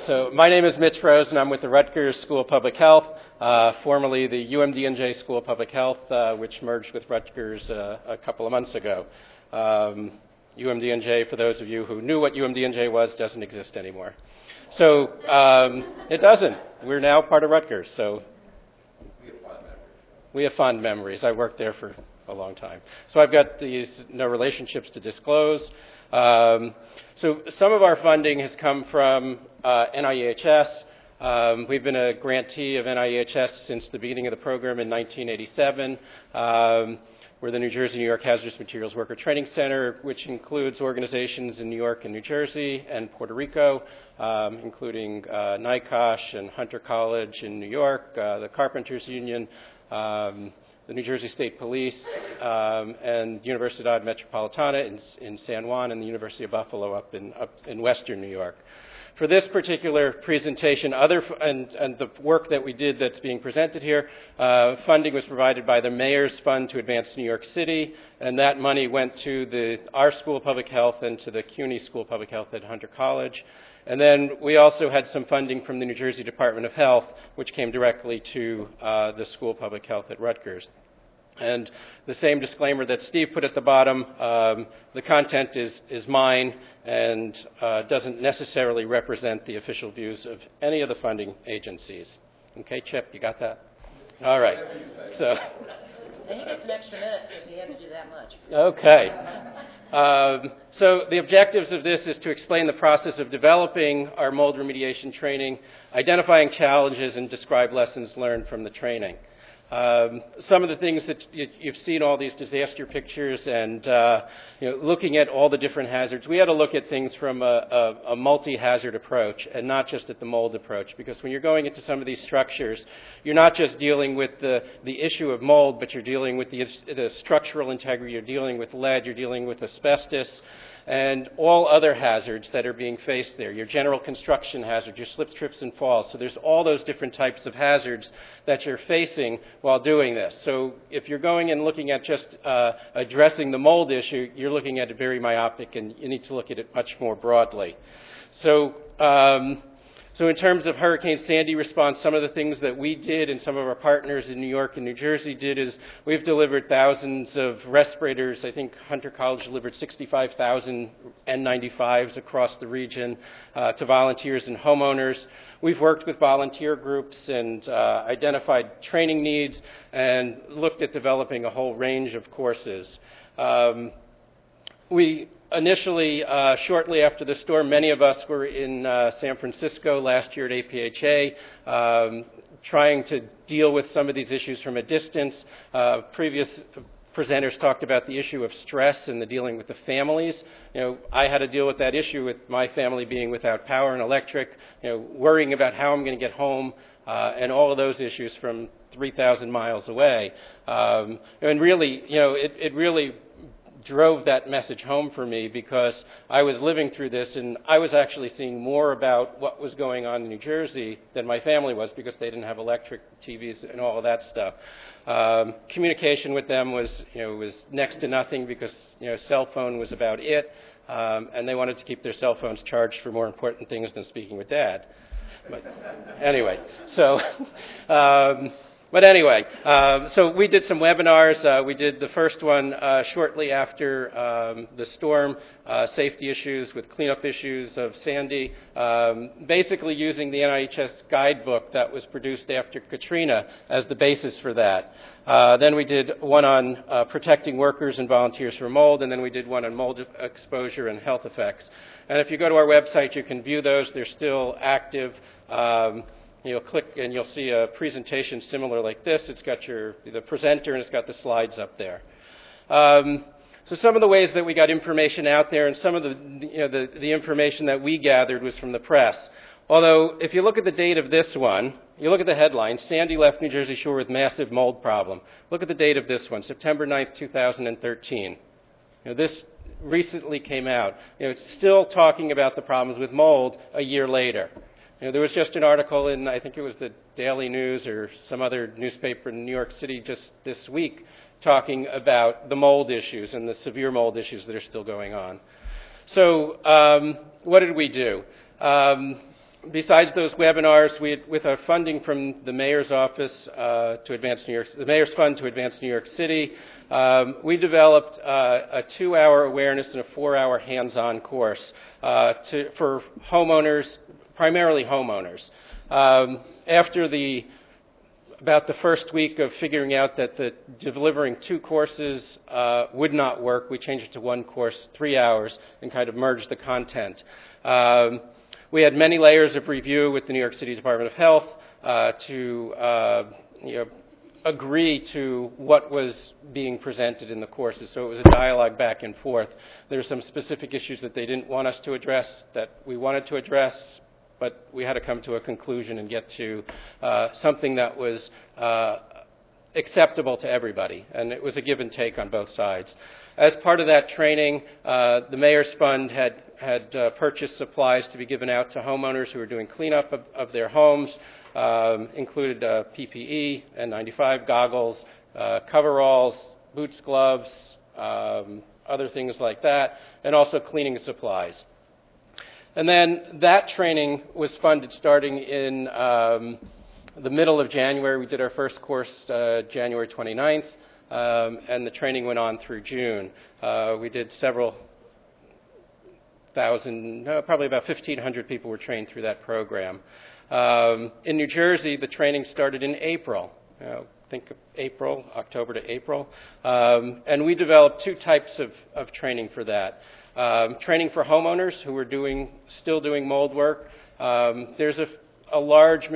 So my name is Mitch Rose, and I'm with the Rutgers School of Public Health, formerly the UMDNJ School of Public Health, which merged with Rutgers a couple of months ago. UMDNJ, for those of you who knew what UMDNJ was, doesn't exist anymore. So it doesn't. We're now part of Rutgers, so we have fond memories. I worked there for a long time. So I've got these no relationships to disclose. So some of our funding has come from NIEHS. We've been a grantee of NIEHS since the beginning of the program in 1987. We're the New Jersey, New York Hazardous Materials Worker Training Center, which includes organizations in New York and New Jersey and Puerto Rico, including NICOSH and Hunter College in New York, the Carpenters Union, the New Jersey State Police, and Universidad Metropolitana in San Juan, and the University of Buffalo up in western New York. For this particular presentation, and the work that we did that's being presented here, funding was provided by the Mayor's Fund to Advance New York City, and that money went to our School of Public Health and to the CUNY School of Public Health at Hunter College. And then we also had some funding from the New Jersey Department of Health, which came directly to the School of Public Health at Rutgers. And the same disclaimer that Steve put at the bottom, the content is mine and doesn't necessarily represent the official views of any of the funding agencies. Okay, Chip, you got that? All right. So. And he gets an extra minute because he had to do that much. Okay. So the objectives of this is to explain the process of developing our mold remediation training, identifying challenges, and describe lessons learned from the training. Some of the things that you've seen, all these disaster pictures, and looking at all the different hazards. We had to look at things from a multi-hazard approach and not just at the mold approach, because when you're going into some of these structures, you're not just dealing with the issue of mold, but you're dealing with the structural integrity, you're dealing with lead, you're dealing with asbestos, and all other hazards that are being faced there, your general construction hazard, your slips, trips, and falls. So there's all those different types of hazards that you're facing while doing this. So if you're going and looking at just addressing the mold issue, you're looking at it very myopic, and you need to look at it much more broadly. So in terms of Hurricane Sandy response, some of the things that we did and some of our partners in New York and New Jersey did is we've delivered thousands of respirators. I think Hunter College delivered 65,000 N95s across the region to volunteers and homeowners. We've worked with volunteer groups and identified training needs and looked at developing a whole range of courses. We initially, shortly after the storm, many of us were in San Francisco last year at APHA, trying to deal with some of these issues from a distance. Previous presenters talked about the issue of stress and the dealing with the families. I had to deal with that issue with my family being without power and electric, worrying about how I'm going to get home, and all of those issues from 3,000 miles away. And really, it really drove that message home for me, because I was living through this and I was actually seeing more about what was going on in New Jersey than my family was, because they didn't have electric TVs and all of that stuff. Communication with them was next to nothing, because cell phone was about it, and they wanted to keep their cell phones charged for more important things than speaking with Dad. But anyway, so so we did some webinars. We did the first one shortly after the storm, safety issues with cleanup issues of Sandy, basically using the NIHS guidebook that was produced after Katrina as the basis for that. Then we did one on protecting workers and volunteers from mold, and then we did one on mold exposure and health effects. And if you go to our website, you can view those. They're still active. You'll click and you'll see a presentation similar like this. It's got the presenter and it's got the slides up there. So some of the ways that we got information out there, and some of the information that we gathered was from the press. Although if you look at the date of this one, you look at the headline, Sandy left New Jersey shore with massive mold problem. Look at the date of this one, September 9th, 2013. This recently came out. It's still talking about the problems with mold a year later. There was just an article in, I think it was the Daily News or some other newspaper in New York City just this week, talking about the mold issues and the severe mold issues that are still going on. So what did we do? Besides those webinars, with our funding from the mayor's office to advance New York, the mayor's fund to advance New York City, we developed a 2-hour awareness and a 4-hour hands-on course for homeowners, primarily homeowners. After about the first week of figuring out that delivering 2 courses would not work, we changed it to 1 course, 3 hours, and kind of merged the content. We had many layers of review with the New York City Department of Health to agree to what was being presented in the courses. So it was a dialogue back and forth. There were some specific issues that they didn't want us to address that we wanted to address, but we had to come to a conclusion and get to something that was acceptable to everybody. And it was a give and take on both sides. As part of that training, the Mayor's Fund had purchased supplies to be given out to homeowners who were doing cleanup of their homes, included PPE, N95 goggles, coveralls, boots, gloves, other things like that, and also cleaning supplies. And then that training was funded starting in the middle of January. We did our first course January 29th. And the training went on through June. We did several thousand, probably about 1,500 people were trained through that program. In New Jersey, the training started in April. Think of April, October to April. And we developed 2 types of training for that. Training for homeowners who were still doing mold work. There's a large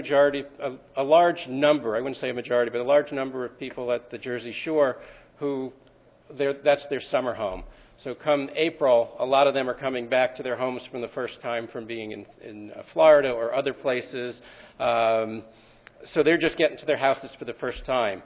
number, I wouldn't say a majority, but a large number of people at the Jersey Shore who that's their summer home. So come April, a lot of them are coming back to their homes from the first time from being in Florida or other places. So they're just getting to their houses for the first time.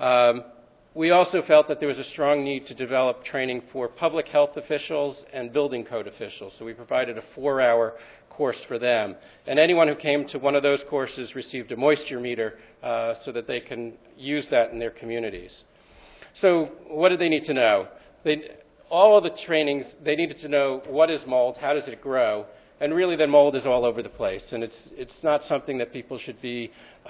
We also felt that there was a strong need to develop training for public health officials and building code officials. So we provided a 4-hour course for them. And anyone who came to one of those courses received a moisture meter so that they can use that in their communities. So what did they need to know? All of the trainings, they needed to know what is mold, how does it grow, and really then mold is all over the place. And it's not something that people should be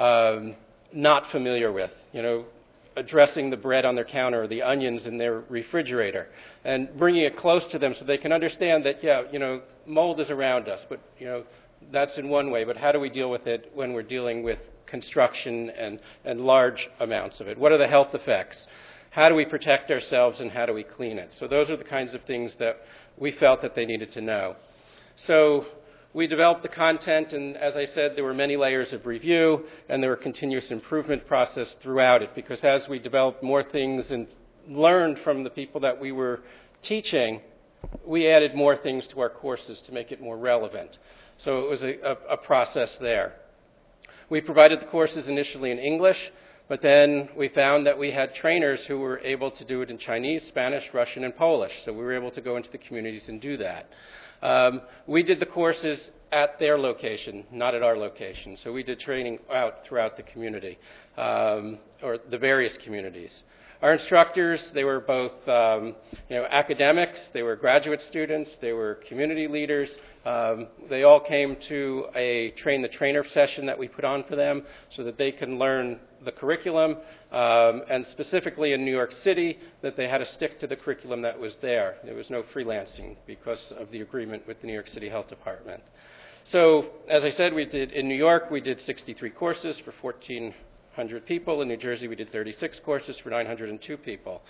not familiar with. Addressing the bread on their counter or the onions in their refrigerator and bringing it close to them so they can understand that, mold is around us, but, that's in one way. But how do we deal with it when we're dealing with construction and large amounts of it? What are the health effects? How do we protect ourselves and how do we clean it? So those are the kinds of things that we felt that they needed to know. So we developed the content, and as I said, there were many layers of review, and there were continuous improvement process throughout it, because as we developed more things and learned from the people that we were teaching, we added more things to our courses to make it more relevant. So it was a process there. We provided the courses initially in English, but then we found that we had trainers who were able to do it in Chinese, Spanish, Russian, and Polish, so we were able to go into the communities and do that. We did the courses at their location, not at our location. So we did training out throughout the community, or the various communities. Our instructors, they were both academics, they were graduate students, they were community leaders. They all came to a Train the Trainer session that we put on for them so that they can learn the curriculum, and specifically in New York City, that they had to stick to the curriculum that was there. There was no freelancing because of the agreement with the New York City Health Department. So, as I said, in New York, we did 63 courses for 1,400 people. In New Jersey, we did 36 courses for 902 people.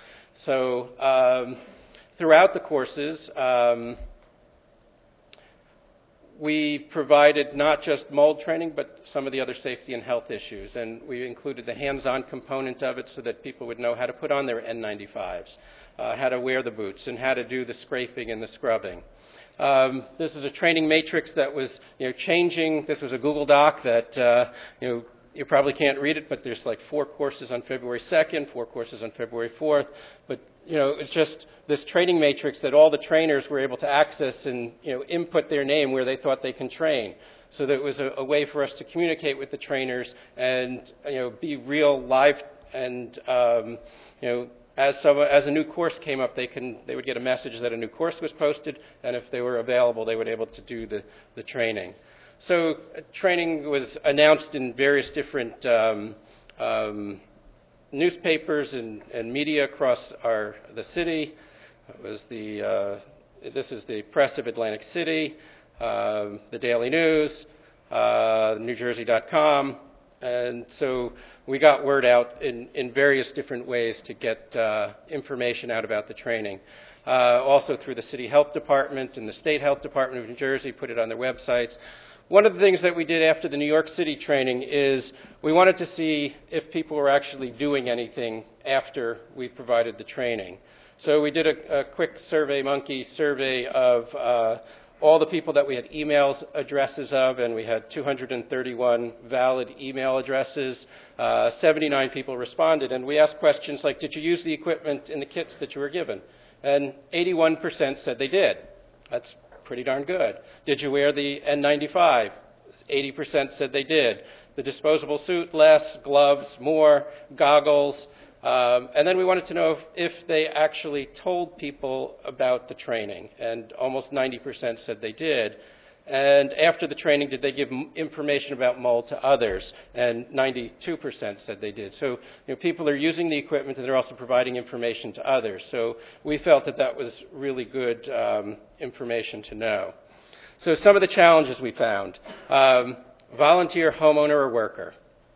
So, throughout the courses, we provided not just mold training, but some of the other safety and health issues. And we included the hands-on component of it so that people would know how to put on their N95s, how to wear the boots, and how to do the scraping and the scrubbing. This is a training matrix that was changing. This was a Google Doc that you probably can't read it, but there's like 4 courses on February 2nd, 4 courses on February 4th. But it's just this training matrix that all the trainers were able to access and input their name where they thought they can train. So that it was a way for us to communicate with the trainers and be real live. And as a new course came up, they would get a message that a new course was posted, and if they were available, they would be able to do the training. So training was announced in various different newspapers and media across the city. It was this is the Press of Atlantic City, the Daily News, NewJersey.com, and so we got word out in various different ways to get information out about the training. Also through the City Health Department and the State Health Department of New Jersey put it on their websites. One of the things that we did after the New York City training is we wanted to see if people were actually doing anything after we provided the training. So we did a quick SurveyMonkey survey of all the people that we had email addresses of, and we had 231 valid email addresses. 79 people responded, and we asked questions like, did you use the equipment in the kits that you were given? And 81% said they did. That's pretty darn good. Did you wear the N95? 80% said they did. The disposable suit, less. Gloves, more. Goggles. And then we wanted to know if they actually told people about the training, and almost 90% said they did. And after the training, did they give information about mold to others? And 92% said they did. So people are using the equipment, and they're also providing information to others. So we felt that that was really good information to know. So some of the challenges we found: volunteer, homeowner, or worker.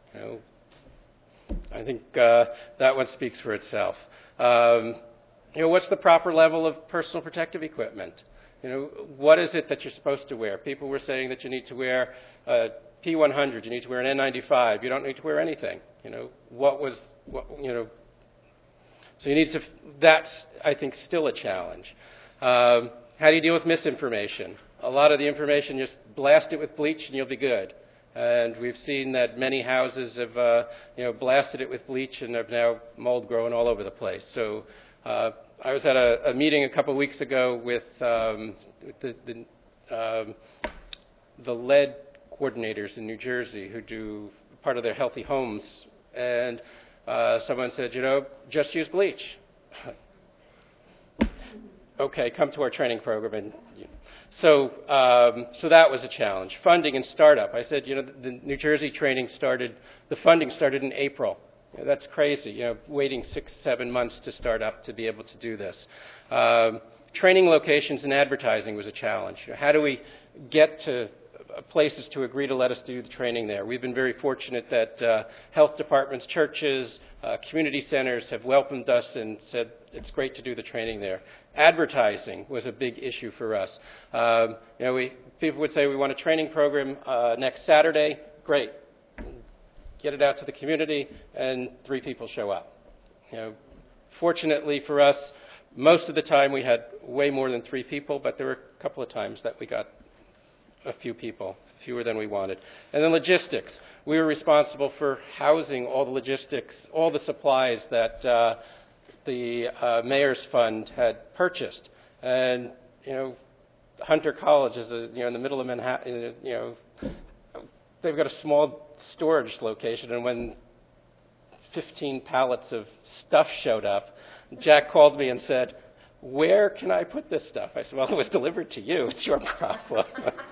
I think that one speaks for itself. What's the proper level of personal protective equipment? What is it that you're supposed to wear? People were saying that you need to wear a P100, you need to wear an N95, you don't need to wear anything. So you need to, that's, I think, still a challenge. How do you deal with misinformation? A lot of the information, just blast it with bleach and you'll be good. And we've seen that many houses have, blasted it with bleach and have now mold growing all over the place. So I was at a meeting a couple of weeks ago with the lead coordinators in New Jersey who do part of their healthy homes, and someone said, just use bleach. Okay, come to our training program. And so that was a challenge. Funding and startup. I said, the New Jersey training the funding started in April. That's crazy, waiting 6-7 months to start up to be able to do this. Training locations and advertising was a challenge. How do we get to places to agree to let us do the training there? We've been very fortunate that health departments, churches, community centers have welcomed us and said it's great to do the training there. Advertising was a big issue for us. People would say we want a training program next Saturday. Great. Get it out to the community, and 3 people show up. Fortunately for us, most of the time we had way more than 3 people, but there were a couple of times that we got a few people, fewer than we wanted. And then logistics. We were responsible for housing all the logistics, all the supplies that the Mayor's Fund had purchased. And, Hunter College is in the middle of Manhattan, they've got a small storage location, and when 15 pallets of stuff showed up, Jack called me and said, where can I put this stuff? I said, well, it was delivered to you. It's your problem.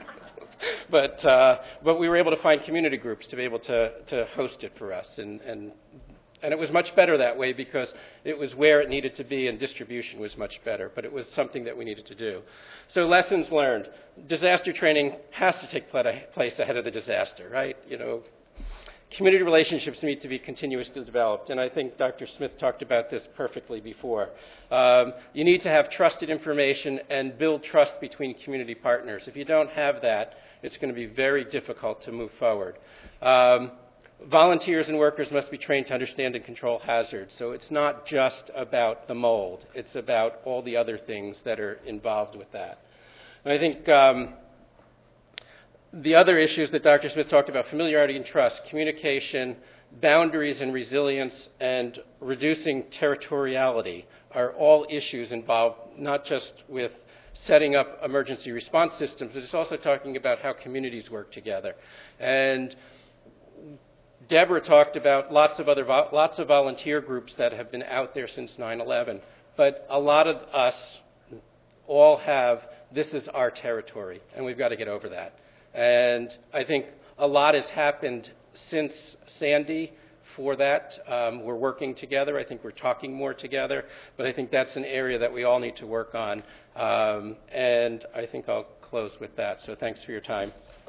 But we were able to find community groups to be able to host it for us. And it was much better that way because it was where it needed to be and distribution was much better. But it was something that we needed to do. So lessons learned. Disaster training has to take place ahead of the disaster, right? Community relationships need to be continuously developed, and I think Dr. Smith talked about this perfectly before. You need to have trusted information and build trust between community partners. If you don't have that, it's going to be very difficult to move forward. Volunteers and workers must be trained to understand and control hazards. So it's not just about the mold. It's about all the other things that are involved with that. And I think the other issues that Dr. Smith talked about, familiarity and trust, communication, boundaries and resilience, and reducing territoriality are all issues involved not just with setting up emergency response systems, but it's also talking about how communities work together. And Deborah talked about lots of volunteer groups that have been out there since 9/11, but a lot of us all have, this is our territory, and we've got to get over that. And I think a lot has happened since Sandy for that. We're working together. I think we're talking more together. But I think that's an area that we all need to work on. And I think I'll close with that. So thanks for your time.